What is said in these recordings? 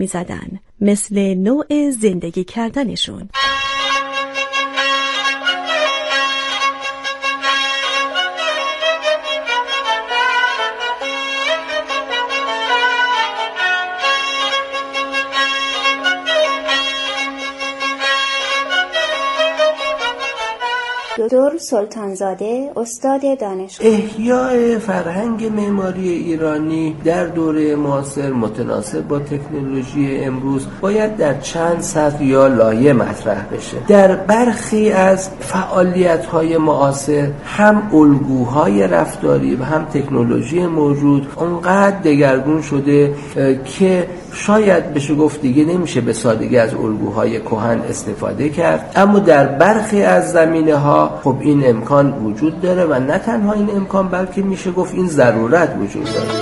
می‌زدن، مثل نوع زندگی کردنشون. دکتر سلطانزاده، استاد دانشگاه. احیاء فرهنگ معماری ایرانی در دوره معاصر متناسب با تکنولوژی امروز باید در چند سطح یا لایه مطرح بشه. در برخی از فعالیت‌های معاصر هم الگوهای رفتاری و هم تکنولوژی موجود اونقدر دگرگون شده که شاید بشه گفت دیگه نمیشه به سادگی از الگوهای کهن استفاده کرد، اما در برخی از زمینه‌ها خب این امکان وجود داره و نه تنها این امکان بلکه میشه گفت این ضرورت وجود داره.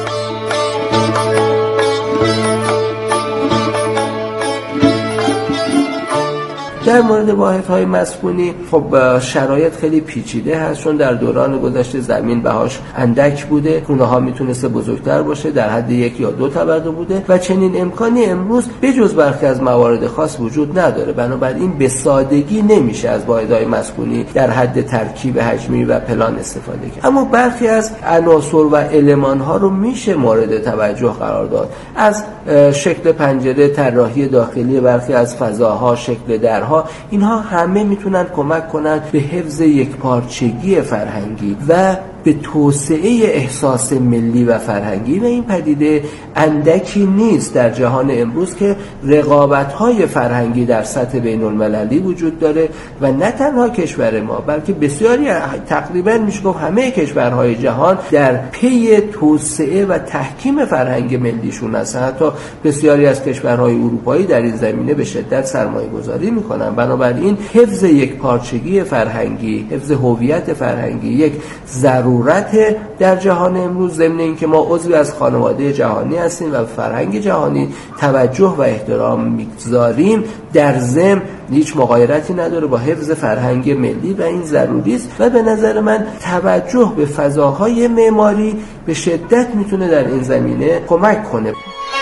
در مورد واحدهای مسکونی خب شرایط خیلی پیچیده هست، چون در دوران گذشته زمین بهاش اندک بوده، خونه ها میتونسته بزرگتر باشه، در حد 1 یا 2 طبقه بوده و چنین امکانی امروز بجز برخی از موارد خاص وجود نداره. بنابراین به سادگی نمیشه از واحدهای مسکونی در حد ترکیب حجمی و پلان استفاده کرد، اما برخی از عناصر و المان ها رو میشه مورد توجه قرار داد، از شکل پنجره، طراحی داخلی برخی از فضاها، شکل درها، اینها همه میتونن کمک کنن به حفظ یکپارچگی فرهنگی و به توسعه احساس ملی و فرهنگی. و این پدیده اندکی نیست در جهان امروز که رقابت‌های فرهنگی در سطح بین‌المللی وجود داره و نه تنها کشور ما بلکه بسیاری، تقریبا میشه گفت همه کشورهای جهان در پی توسعه و تحکیم فرهنگ ملیشون هستن. حتی بسیاری از کشورهای اروپایی در این زمینه به شدت سرمایه‌گذاری میکنن. بنابراین حفظ یکپارچگی فرهنگی، حفظ هویت فرهنگی یک ضرورت در جهان امروز، ضمن اینکه ما عضوی از خانواده جهانی هستیم و فرهنگ جهانی توجه و احترام می‌گذاریم، در ضمن هیچ مغایرتی نداره با حفظ فرهنگ ملی و این ضروری است. و به نظر من توجه به فضاهای معماری به شدت میتونه در این زمینه کمک کنه.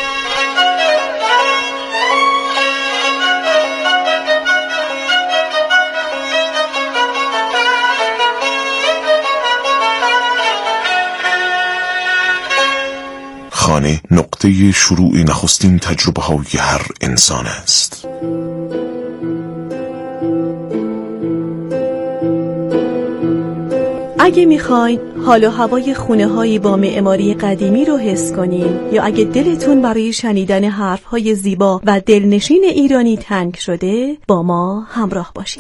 خانه نقطه شروع نخستین تجربه های هر انسان است. اگه میخواین حال و هوای خونه هایی با معماری قدیمی رو حس کنین، یا اگه دلتون برای شنیدن حرف های زیبا و دلنشین ایرانی تنگ شده، با ما همراه باشین.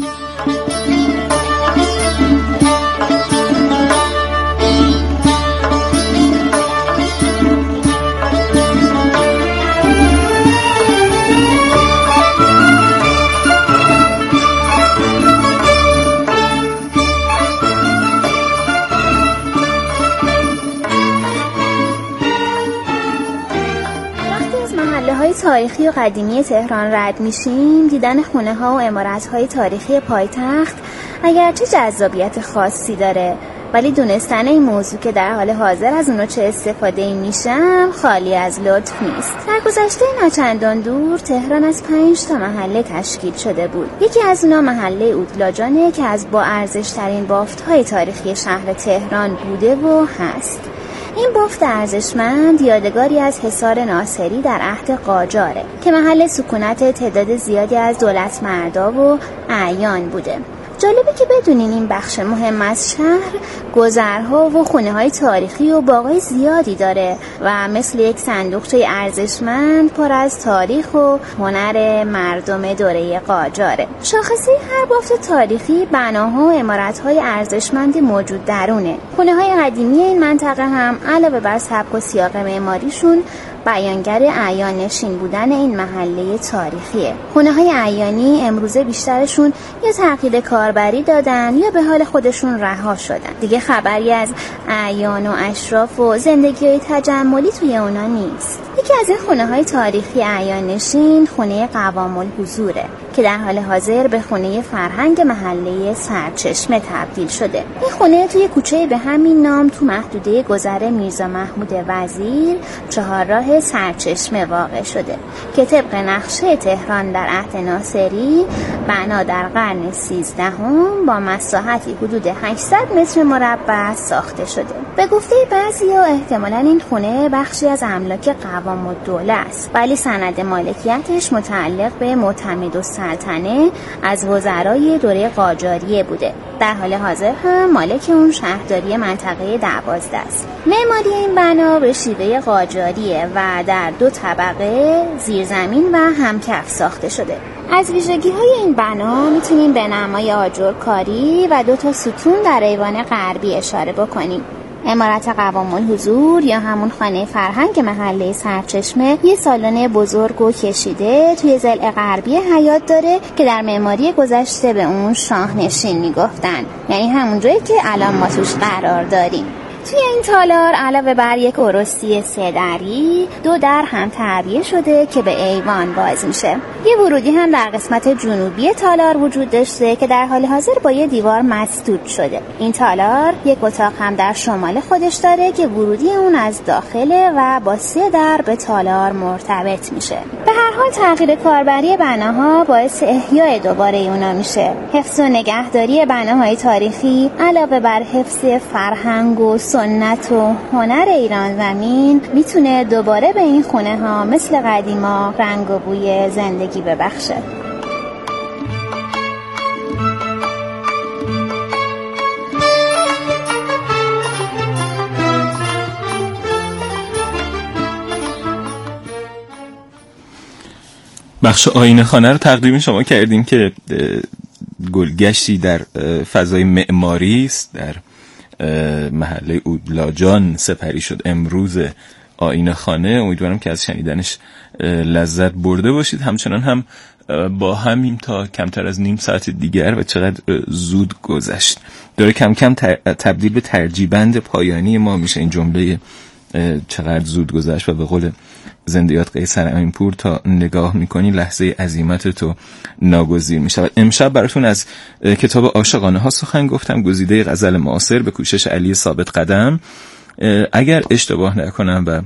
تاریخی و قدیمی تهران رد میشیم، دیدن خونه ها و عمارت های تاریخی پایتخت اگرچه جذابیت خاصی داره، ولی دونستن این موضوع که در حال حاضر از اونو چه استفاده میشم خالی از لطف نیست. در گذشته نچندان دور تهران از 5 تا محله تشکیل شده بود. یکی از اونا محله اودلاجانه که از با ارزش ترین بافت های تاریخی شهر تهران بوده و هست. این بافت ارزشمند یادگاری از حصار ناصری در عهد قاجاره که محل سکونت تعداد زیادی از دولتمردا و اعیان بوده. جالبه که بدونین این بخش مهم از شهر گذرها و خونه‌های تاریخی و باغای زیادی داره و مثل یک صندوقچه ارزشمند پر از تاریخ و هنر مردم دوره قاجاره. شاخصه هر بافت تاریخی بناها و عمارت‌های ارزشمند موجود درونه. خونه‌های قدیمی این منطقه هم علاوه بر سبک و سیاق معماریشون بیانگر اعیان نشین بودن این محله تاریخیه. خونه‌های اعیانی امروزه بیشترشون یا تغییر کاربری دادن یا به حال خودشون رها شدن. دیگه خبری از اعیان و اشراف و زندگی‌های تجملی توی اونا نیست. یکی از این خونه‌های تاریخی اعیان نشین خونه قوام الحضوره که در حال حاضر به خونه فرهنگ محله سرچشمه تبدیل شده. این خونه توی کوچه به همین نام تو محدوده گذر میرزا محمود وزیر چهارراه سرچشمه واقع شده که طبق نقشه تهران در عهد ناصری بنا در قرن 13 با مساحتی حدود 800 متر مربع ساخته شده. به گفته بعضیا احتمالاً این خونه بخشی از املاک قوام الدوله است، ولی سند مالکیتش متعلق به معتمدالسلطنه از وزرای دوره قاجاریه بوده. در حال حاضر هم مالک اون شهرداری منطقه 12 است. معماری این بنا به شیوه قاجاریه و در 2 طبقه زیرزمین و همکف ساخته شده. از ویژگی‌های این بنا میتونیم به نمای آجرکاری و 2 ستون در ایوان غربی اشاره بکنیم. عمارت قوام الحضور یا همون خانه فرهنگ محله سرچشمه یه سالن بزرگ و کشیده توی ضلع غربی حیاط داره که در معماری گذشته به اون شاهنشین میگفتن، یعنی همون جایی که الان ما توش قرار داریم. توی این تالار علاوه بر یک ارسطی 3 دری 2 در هم تعبیه شده که به ایوان باز میشه. یه ورودی هم در قسمت جنوبی تالار وجود داشته که در حال حاضر با یه دیوار مسدود شده. این تالار یک اتاق هم در شمال خودش داره که ورودی اون از داخله و با 3 در به تالار مرتبط میشه. به هر حال تغییر کاربری بناها باعث احیای دوباره اونا میشه. حفظ و نگهداری بناهای تاریخی علاوه بر حفظ فرهنگ و سنت و هنر ایران زمین میتونه دوباره به این خونه ها مثل قدیما رنگ و بوی زندگی ببخشه. بخش آینه خانه رو تقدیم شما کردیم که گلگشتی در فضای معماری است. در محله اودلاجان سپری شد امروز آینه خانه. امیدوارم که از شنیدنش لذت برده باشید. همچنان هم با همین تا کمتر از نیم ساعت دیگر و چقدر زود گذشت. داره کم کم تبدیل به ترجیبند پایانی ما میشه این جمله چقدر زود گذشت و به قول زندیات قیصر امینپور تا نگاه میکنی لحظه عزیمت تو ناگزیر میشود. امشب براتون از کتاب عاشقانه ها سخن گفتم، گزیده غزل معاصر به کوشش علی ثابت قدم. اگر اشتباه نکنم و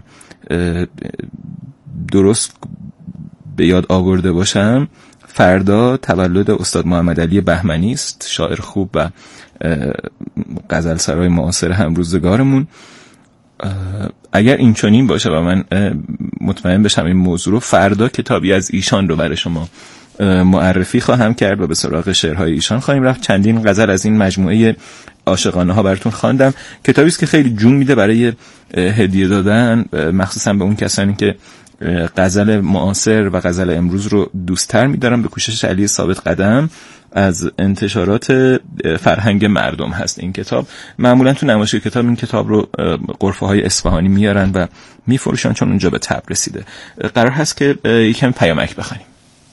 درست به یاد آورده باشم فردا تولد استاد محمد علی بهمنی است، شاعر خوب و غزل سرای معاصر همروزگارمون. اگر این چنین باشه و من مطمئن بشم این موضوع رو، فردا کتابی از ایشان رو برای شما معرفی خواهم کرد و به سراغ شعرهای ایشان خواهیم رفت. چندین غزل از این مجموعه عاشقانه ها براتون خواندم. کتابی است که خیلی جون میده برای هدیه دادن، مخصوصا به اون کسانی که غزل معاصر و غزل امروز رو دوست‌تر می‌دارن. به کوشش علی ثابت قدم از انتشارات فرهنگ مردم هست این کتاب. معمولا تو نمایشگاه کتاب این کتاب رو غرفه‌های اصفهانی میارن و میفروشن چون اونجا به تب رسیده. قرار هست که یکم پیامک بخونیم.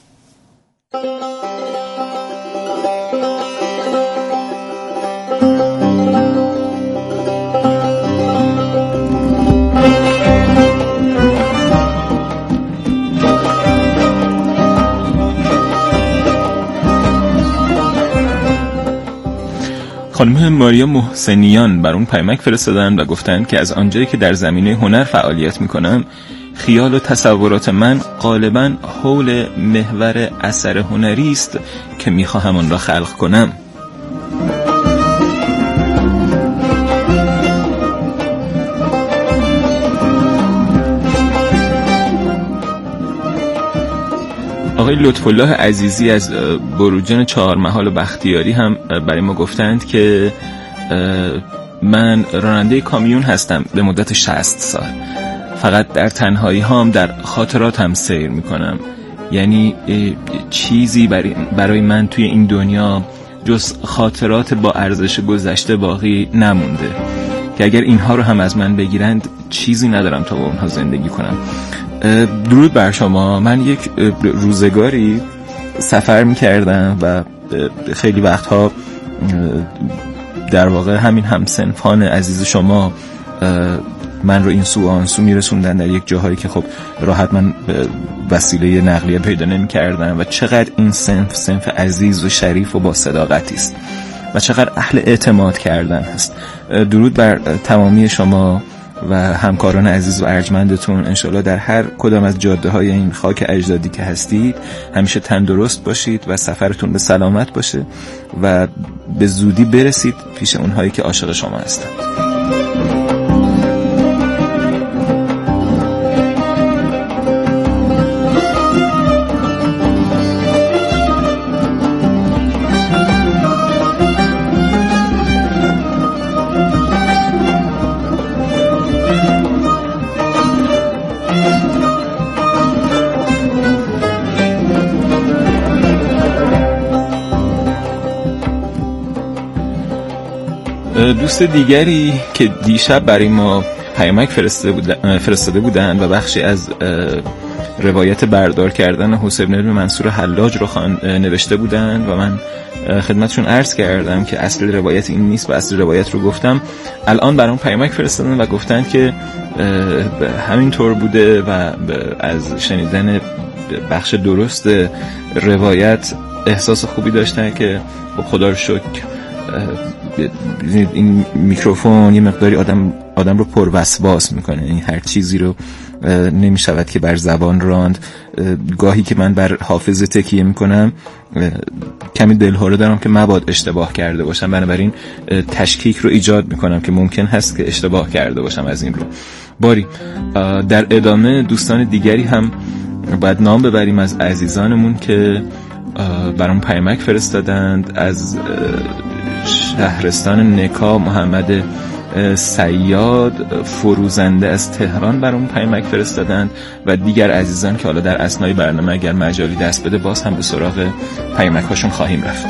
خانم ماریا محسنیان بر اون پیامک فرستادن و گفتن که از آنجایی که در زمینه هنر فعالیت میکنم، خیال و تصورات من غالباً حول محور اثر هنری است که میخواهم آن را خلق کنم. آقای لطفالله عزیزی از بروجان چهارمحال و بختیاری هم برای ما گفتند که من راننده کامیون هستم به مدت 60 سال. فقط در تنهایی هام در خاطرات هم سیر میکنم. یعنی چیزی برای من توی این دنیا جز خاطرات با ارزش گذشته باقی نمونده که اگر اینها رو هم از من بگیرند چیزی ندارم تا با اونها زندگی کنم. درود بر شما. من یک روزگاری سفر میکردم و خیلی وقتها در واقع همین همسنفان عزیز شما من رو این سو آن سو میرسوندن در یک جاهایی که خب راحت من وسیله نقلیه پیدا نمی‌کردم و چقدر این صنف عزیز و شریف و با صداقتی است و چقدر اهل اعتماد کردن هست. درود بر تمامی شما و همکاران عزیز و ارجمندتون. انشالله در هر کدام از جاده های این خاک اجدادی که هستید همیشه تندرست باشید و سفرتون به سلامت باشه و به زودی برسید پیش اونهایی که عاشق شما هستند. دوست دیگری که دیشب برای ما پیامک فرستاده بودن و بخشی از روایت بردار کردن حسین بن منصور حلاج رو نوشته بودن و من خدمتشون عرض کردم که اصل روایت این نیست و اصل روایت رو گفتم. الان برام پیامک فرستادن و گفتن که همین طور بوده و از شنیدن بخش درست روایت احساس خوبی داشتن که خدا رو شکر این میکروفون یه مقداری آدم رو پروسواس میکنه، این هر چیزی رو نمیشود که بر زبان راند. گاهی که من بر حافظه تکیه میکنم کمی دلهوره دارم که مباد اشتباه کرده باشم، بنابراین تشکیک رو ایجاد میکنم که ممکن هست که اشتباه کرده باشم از این رو. باری در ادامه دوستان دیگری هم باید نام ببریم از عزیزانمون که برام پیامک فرستادند. از شهرستان نکا محمد صیاد فروزنده از تهران برام پیامک فرستادند و دیگر عزیزان که حالا در اثنای برنامه اگر مجالی دست بده باز هم به سراغ پیامک هاشون خواهیم رفت.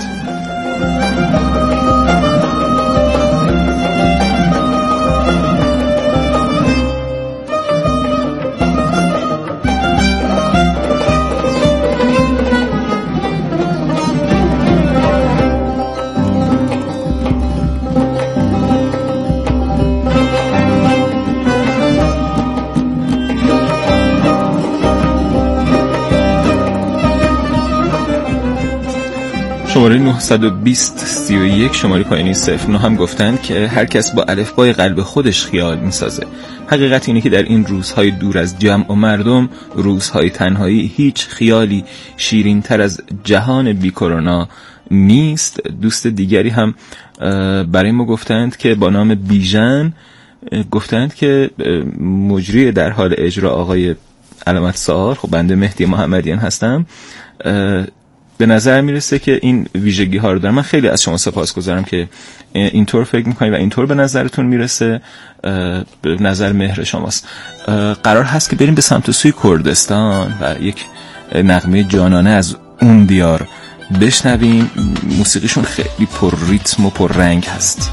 شماره 920-31 شماره پایینی 09 هم گفتند که هر کس با الفبای قلب خودش خیال میسازه. حقیقت اینه که در این روزهای دور از جمع و مردم، روزهای تنهایی، هیچ خیالی شیرین تر از جهان بی کرونا نیست. دوست دیگری هم برای ما گفتند که با نام بیژن گفتند که مجری در حال اجرا آقای علامت سآر، خب بنده مهدی محمدیان هستم، به نظر میرسه که این ویژگی ها رو دارم. من خیلی از شما سپاسگزارم که اینطور فکر میکنید و اینطور به نظرتون میرسه. به نظر مهر شماست. قرار هست که بریم به سمت سوی کردستان و یک نغمه جانانه از اون دیار بشنویم. موسیقیشون خیلی پر ریتم و پر رنگ هست.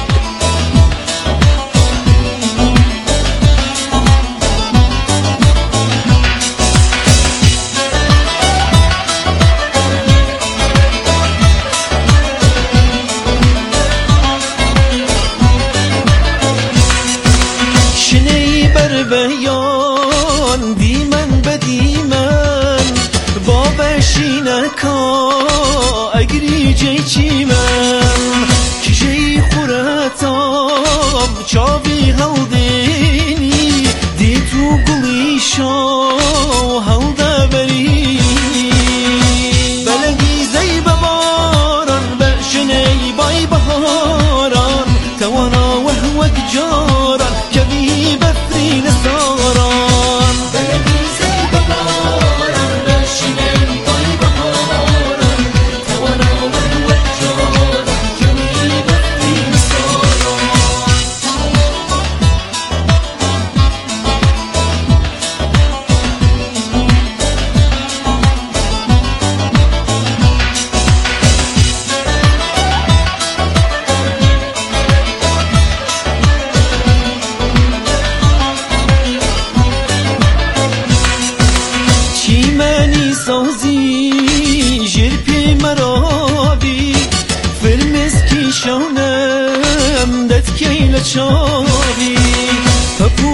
چاوی هەڵدێنی دیت و گوڵی شۆ هەڵدەبەری بەلەنگی زەی بە باران بە ژنەی بای بەهاران تەواناوە وەک جاران کەوی بەفری لەساران بەلەنگی زەی بە باران بە ژنەی بای بەهاران تەواناوە وەک جاران کەوی بەفری لەساران. شونم دت کی لچاوی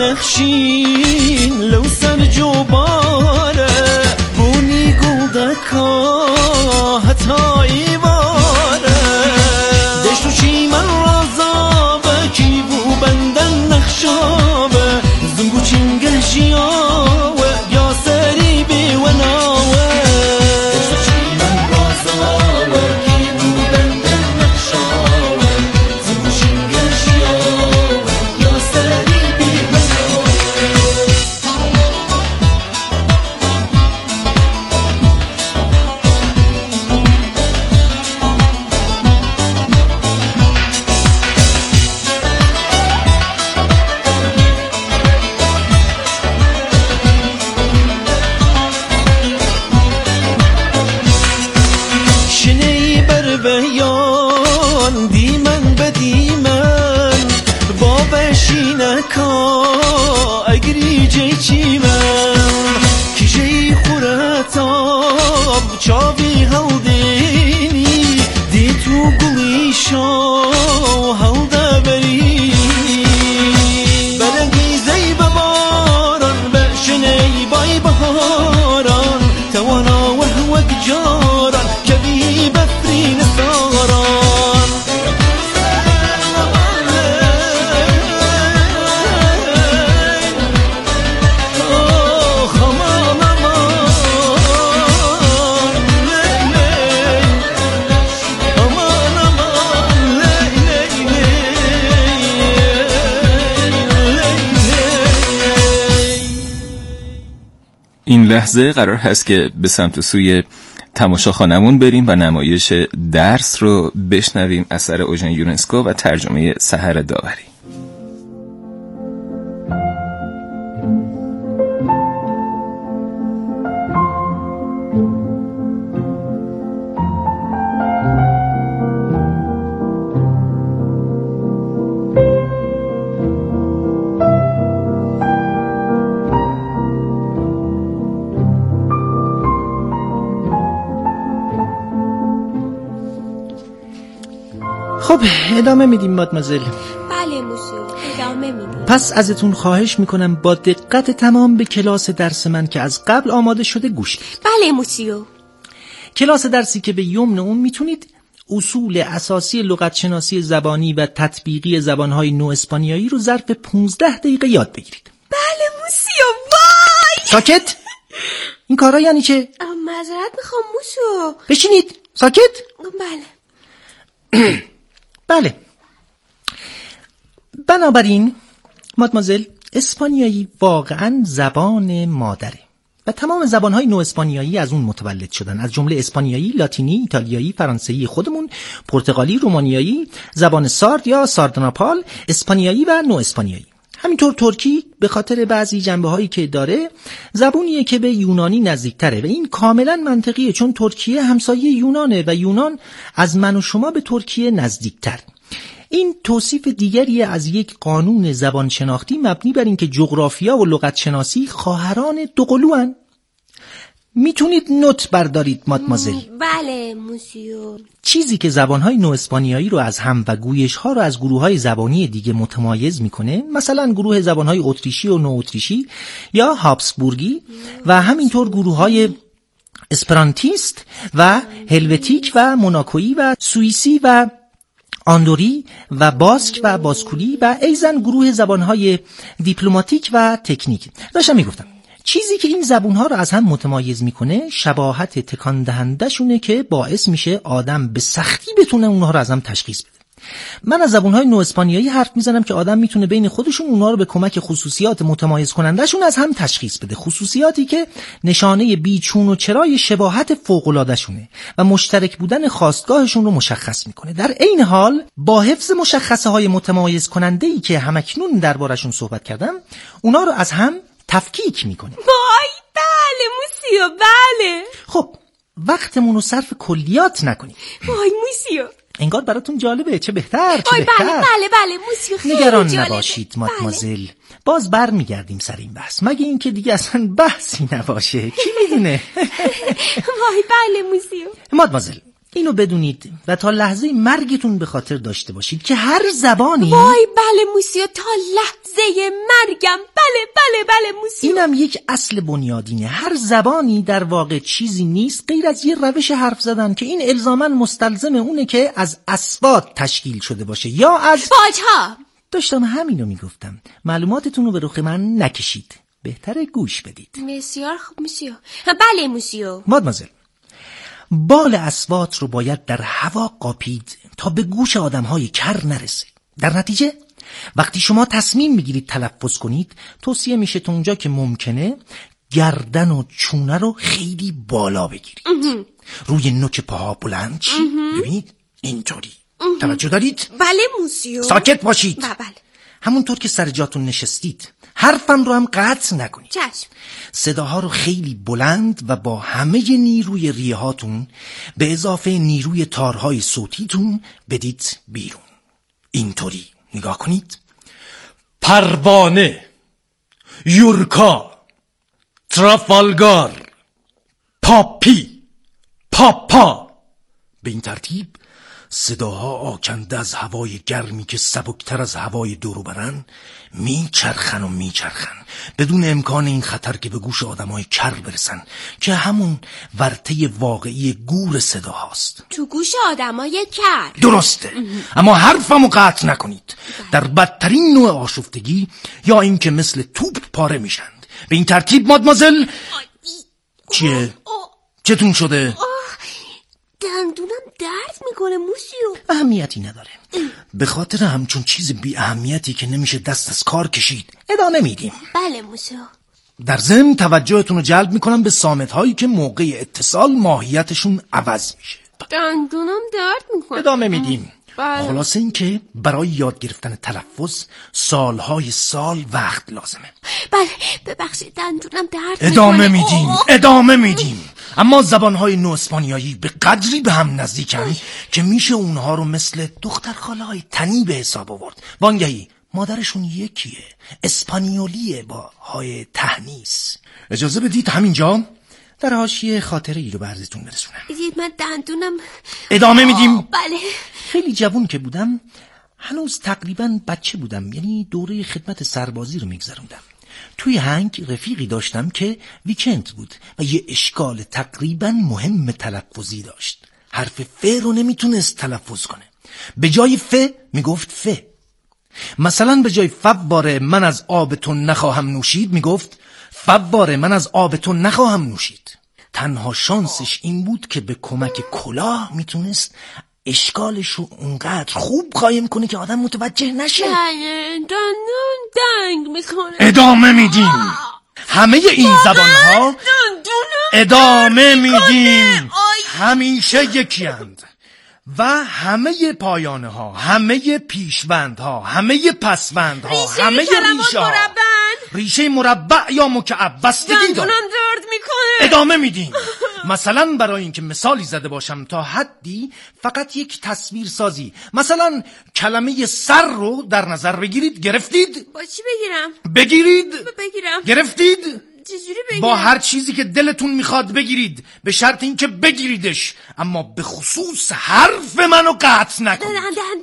نخشين لو سرجو باره بوني قلدكا هتاي باره دشتو چی من رازابه کی بو بندن نخشابه زنگو چنگه جیاوه یا سری بی و ناوه دشتو چی من رازابه کی بو بندن نخشابه زنگو چنگه جیاوه یا سری بی و ناوه شنی بر بیان دیمن بدیمن با بشینکا اگری جی چی من کی جی خورتاب چاوی هلدینی دی تو گلیشا هلده بری بلگی زی بباران بشنی بای بهاران توانا وهوك جاران كبي بفرين ساران خمان امان امان امان این لحظه قرار هست که به سمت سوی تماشاخانمون بریم و نمایش درس رو بشنویم، اثر اوژن یونسکو و ترجمه سحر داوری. خب ادامه میدیم مادمازل. بله موسیو، ادامه میدیم. پس ازتون خواهش میکنم با دقت تمام به کلاس درس من که از قبل آماده شده گوش بدید. بله موسیو. کلاس درسی که به یمن اون میتونید اصول اساسی لغتشناسی زبانی و تطبیقی زبانهای نو اسپانیایی رو ظرف 15 دقیقه یاد بگیرید. بله موسیو. وای ساکت. این کارا یعنی چه؟ معذرت میخوام موسیو. بشینید. ساکت. بله. بله. بنابراین مادمازل، اسپانیایی واقعا زبان مادره و تمام زبانهای نو اسپانیایی از اون متولد شدن، از جمله اسپانیایی، لاتینی، ایتالیایی، فرانسوی خودمون، پرتغالی، رومانیایی، زبان سارد یا ساردناپال، اسپانیایی و نو اسپانیایی. همینطور ترکی به خاطر بعضی جنبه‌هایی که داره زبونیه که به یونانی نزدیکتره و این کاملا منطقیه، چون ترکیه همسایه یونانه و یونان از من و شما به ترکیه نزدیکتر. این توصیف دیگریه از یک قانون زبان شناختی مبنی بر این که جغرافیا و لغت شناسی خواهران دوقلوان. میتونید نوت بردارید مادمازل. بله موسیو. چیزی که زبانهای نو اسپانیایی رو از هم و گویش‌ها رو از گروه‌های زبانی دیگه متمایز میکنه، مثلا گروه زبانهای اتریشی و نو اتریشی یا هابسبورگی و همینطور گروه‌های اسپرانتیست و هلوتیک و موناکویی و سوئیسی و آندوری و باسک و باسکولی و ایزن گروه زبانهای دیپلماتیک و تکنیک. داشتم میگفتم چیزی که این زبونها رو از هم متمایز میکنه شباهت تکان دهنده شونه که باعث میشه آدم به سختی بتونه اونها رو از هم تشخیص بده. من از زبونهای نو اسپانیایی حرف میزنم که آدم میتونه بین خودشون اونها رو به کمک خصوصیات متمایز کننده شون از هم تشخیص بده، خصوصیاتی که نشانه بیچون و چرای شباهت فوق‌العاده شونه و مشترک بودن خاستگاهشون رو مشخص میکنه. در عین حال با حفظ مشخصه های متمایز کننده‌ای که همکنون دربارشون صحبت کردم، اونها رو از هم تفکیک میکنه. وای بله موسیو بله. خب وقتمون رو صرف کلیات نکنیم. وای موسیو انگار براتون جالبه. چه بهتر چه بله بهتر. بله موسیو خیلی نگران جالبه. نباشید مادمازل. باز بر میگردیم سر این بحث، مگه این که دیگه اصلا بحثی نباشه. کی میدونه؟ وای بله موسیو. مادمازل، اینو بدونید و تا لحظه مرگتون به خاطر داشته باشید که هر زبانی، وای بله موسیو، تا لحظه مرگم. بله موسیو. اینم یک اصل بنیادینه. هر زبانی در واقع چیزی نیست غیر از یه روش حرف زدن که این الزاماً مستلزم اونه که از اصوات تشکیل شده باشه یا از فاجها. داشتم همینو میگفتم. معلوماتتون رو به رخ من نکشید، بهتره گوش بدید. بسیار خوب موسیو. بله موسیو. مادمازل، بال اصوات رو باید در هوا قاپید تا به گوش آدم‌های کر نرسه. در نتیجه وقتی شما تصمیم میگیرید تلفظ کنید، توصیه میشه تا اونجا که ممکنه گردن و چونه رو خیلی بالا بگیرید. روی نوک پاها بلند شید. ببینید اینطوری. توجه دارید؟ بله موسیو. ساکت باشید. بله. همونطور که سر جاتون نشستید. حرفم رو هم قطع نکنید. چشم. صداها رو خیلی بلند و با همه نیروی ریه هاتون به اضافه نیروی تارهای صوتیتون بدید بیرون. اینطوری نگاه کنید. پروانه، یورکا، ترافالگار، پاپی، پاپا. به این ترتیب صداها آکنده از هوای گرمی که سبکتر از هوای دورو برن میچرخن و میچرخن بدون امکان این خطر که به گوش آدمای کر برسن که همون ورطه واقعی گور صدا هاست. تو گوش آدمای کر. درسته. اما حرفمو قطع نکنید. در بدترین نوع آشفتگی یا این که مثل توپ پاره میشند. به این ترتیب مادمازل. چیه؟ چتون شده؟ دندونم درد میکنه موسیو. اهمیتی نداره. به خاطر همچون چیز بی اهمیتی که نمیشه دست از کار کشید ادامه میدیم. بله موسیو. در ضمن توجهتون رو جلب میکنم به صامت هایی که موقع اتصال ماهیتشون عوض میشه. دندونم درد میکنه. ادامه میدیم. بله. خلاصه این که برای یاد گرفتن تلفظ سالهای سال وقت لازمه. بله ببخشید دندونم درد ادامه میدیم. اما زبانهای نو اسپانیایی به قدری به هم نزدیکن که میشه اونها رو مثل دختر خاله‌های تنی به حساب آورد. وانگهی مادرشون یکیه، اسپانیولیه با های تهنیس. اجازه بدید همینجا در حاشیه خاطره ای رو به عرضتون برسونم. بدید من دندونم. ادامه میدیم. بله. خیلی جوون که بودم، هنوز تقریبا بچه بودم، یعنی دوره خدمت سربازی رو میگذروندم. توی هنگ رفیقی داشتم که ویکند بود و یه اشکال تقریبا مهم تلفظی داشت. حرف ف رو نمیتونست تلفظ کنه. به جای ف میگفت ف. مثلا به جای فواره من از آبتون نخواهم نوشید میگفت فواره من از آبتون نخواهم نوشید. تنها شانسش این بود که به کمک کلاه میتونست اشکالش رو اونقدر خوب قایم کنه که آدم متوجه نشه. دندون دنگ میکنه. ادامه میدیم. همه این زبانها ادامه میدیم همیشه یکی اند و همه پایانه ها، همه پیشوند ها، همه پسوند ها، همه ریشه ها، ریشه مربع یا مکعب بستگی داره. درد میکنه. ادامه میدیم. مثلا برای اینکه مثالی زده باشم تا حدی، فقط یک تصویر سازی، مثلا کلمه سر رو در نظر بگیرید. گرفتید؟ با چی بگیرم؟ بگیرید؟ گرفتید؟ چجوری بگیرم؟ با هر چیزی که دلتون میخواد بگیرید، به شرط اینکه بگیریدش، اما به خصوص حرف منو قطع نکنید.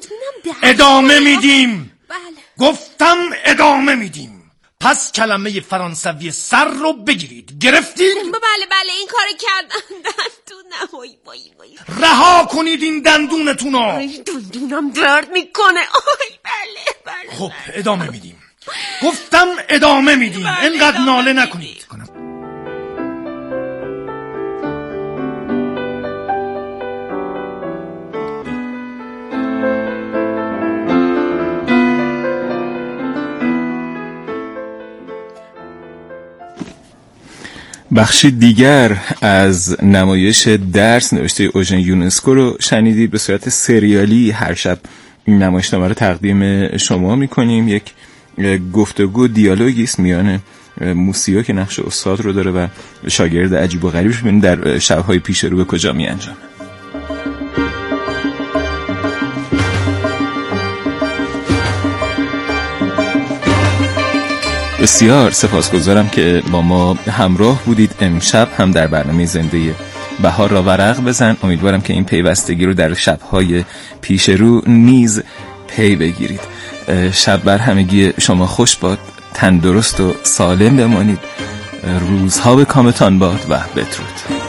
ادامه میدیم. بله. گفتم ادامه میدیم. پس کلمه فرانسوی سر رو بگیرید. گرفتید؟ بله این کار کردم. دندونم وای. رها کنید این دندونتونو. دندونم درد میکنه. بله. خب ادامه میدیم. گفتم ادامه میدیم. اینقدر ناله نکنید. بخشی دیگر از نمایش درس نوشته اوژن یونسکو رو شنیدید. به صورت سریالی هر شب این نمایشنامه رو تقدیم شما میکنیم. یک گفتگو دیالوگی است میان موسیو که نقش استاد رو داره و شاگرد عجیب و غریبش. ببینید در شب‌های پیش رو به کجا میانجامه. بسیار سپاسگزارم که با ما همراه بودید. امشب هم در برنامه زنده بهار را ورق بزن. امیدوارم که این پیوستگی رو در شب‌های پیش رو نیز پی بگیرید. شب بر همگی شما خوش باد، تندرست و سالم بمانید، روزها به کامتان باد و بدرود.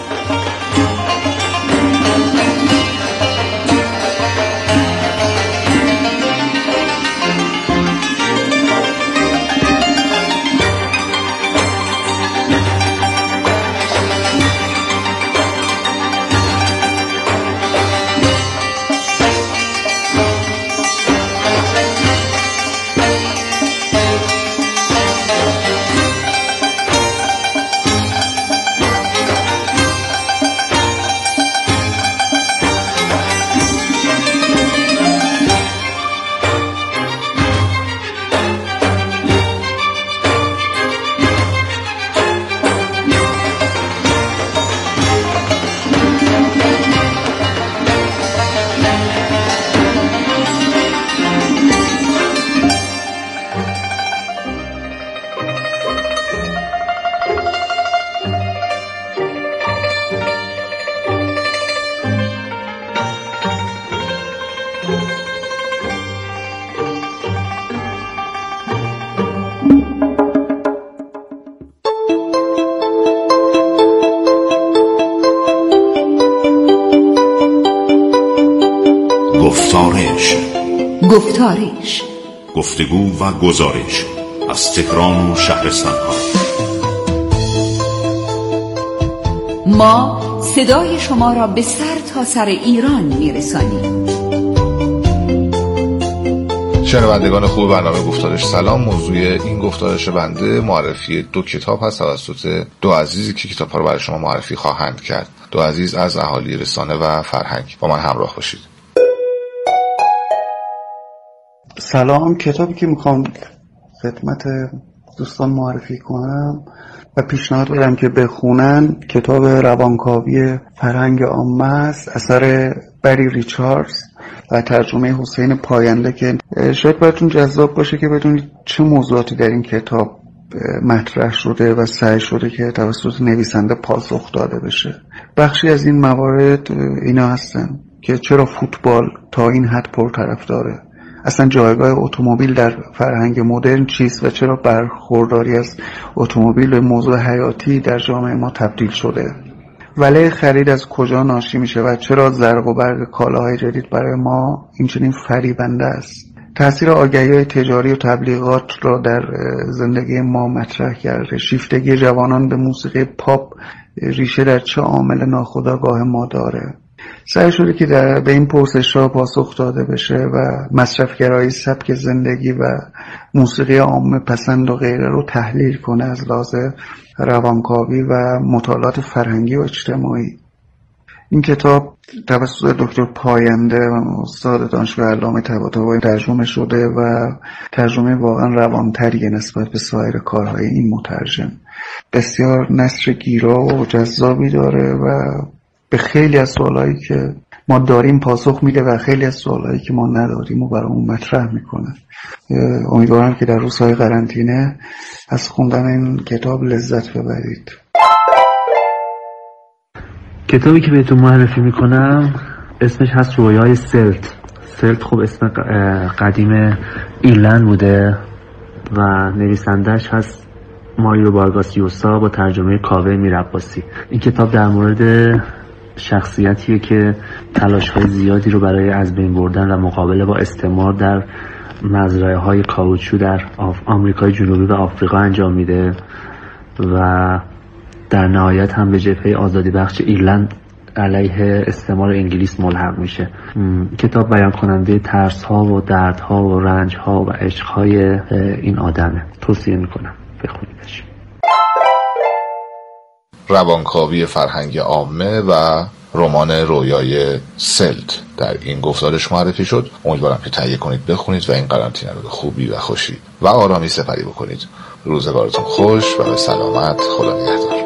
گفتارش گفتگو و گزارش از تهران و شهرستان‌ها. ما صدای شما را به سر تا سر ایران میرسانیم. شنوندگان خوب برنامه گفتارش سلام. موضوع این گفتارش بنده معرفی 2 کتاب هست توسط 2 عزیزی که کتاب‌ها رو برای شما معرفی خواهند کرد. 2 عزیز از اهالی رسانه و فرهنگ. با من همراه باشید. سلام. کتابی که میخوام خدمت دوستان معرفی کنم و پیشنهاد بدم که بخونن کتاب روانکاوی فرهنگ عامه است، اثر بری ریچاردز و ترجمه حسین پاینده، که شاید براتون جذاب باشه که بدونید چه موضوعاتی در این کتاب مطرح شده و سعی شده که توسط نویسنده پاسخ داده بشه. بخشی از این موارد اینا هستن که چرا فوتبال تا این حد پرطرفداره، اصلا جایگاه اتومبیل در فرهنگ مدرن چیست و چرا برخورداری از اتومبیل به موضوع حیاتی در جامعه ما تبدیل شده، ولی خرید از کجا ناشی میشه و چرا زرق و برق کالاهای جدید برای ما اینچنین فریبنده است. تأثیر آگهی‌های تجاری و تبلیغات را در زندگی ما مطرح کرده. شیفتگی جوانان به موسیقی پاپ ریشه در چه عامل ناخودآگاه ما داره. سعی شده که به این پرسش‌ها پاسخ داده بشه و مصرفگرایی سبک زندگی و موسیقی عامه پسند و غیره رو تحلیل کنه از لحاظ روانکاوی و مطالعات فرهنگی و اجتماعی. این کتاب توسط دکتر پاینده و استاد دانشگاه علامه طباطبایی ترجمه شده و ترجمه واقعا روانتری نسبت به سایر کارهای این مترجم. بسیار نثر گیرا و جذابی داره و به خیلی از سوالایی که ما داریم پاسخ میده و خیلی از سوالایی که ما نداریم و برامون مطرح میکنه. امیدوارم که در روزهای قرنطینه از خوندن این کتاب لذت ببرید. کتابی که بهتون معرفی میکنم اسمش هست رویای سلت. سلت خب اسم قدیم ایرلند بوده و نویسندش هست ماریو وارگاس یوسا با ترجمه کاوه میرعباسی. این کتاب در مورد شخصیتیه که تلاش‌های زیادی رو برای از بین بردن و مقابله با استعمار در مزرعه‌های کاوچو در آمریکای جنوبی و آفریقا انجام میده و در نهایت هم به جبهه آزادی بخش ایرلند علیه استعمار انگلیس ملحق میشه. کتاب بیان کننده ترس‌ها و دردها و رنج‌ها و عشق‌های این آدمه. توصیه میکنم بخونیدش. روانکاوی فرهنگ عامه و رمان رویای سلت در این گفتارش معرفی شد. امیدوارم که تهیه کنید، بخونید و این قرنطینه رو به خوبی و خوشی و آرامی سپری بکنید. روزگارتون خوش و به سلامت. خدا نگهدار.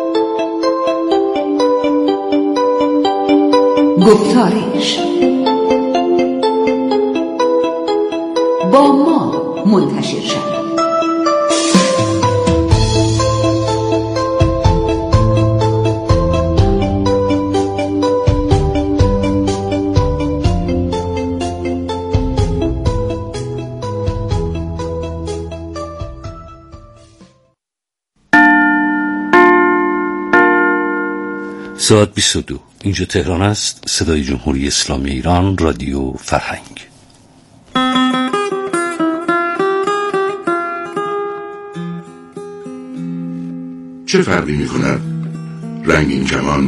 گفتارش با ما منتشر شد. ساعت 22. اینجا تهران است. صدای جمهوری اسلامی ایران، رادیو فرهنگ. چه فرقی می کند رنگین کمان